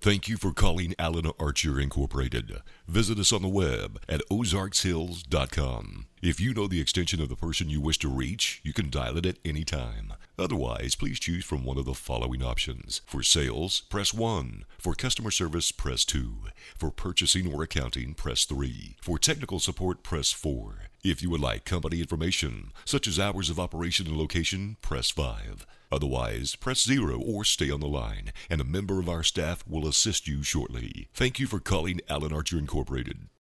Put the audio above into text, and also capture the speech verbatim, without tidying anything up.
Thank you for calling Allen Archer Incorporated. Visit us on the web at ozarks hills dot com. If you know the extension of the person you wish to reach, you can dial it at any time. Otherwise, please choose from one of the following options. For sales, press one. For customer service, press two. For purchasing or accounting, press three. For technical support, press four. If you would like company information, such as hours of operation and location, press five. Otherwise, press zero or stay on the line, and a member of our staff will assist you shortly. Thank you for calling Allen Archer Incorporated.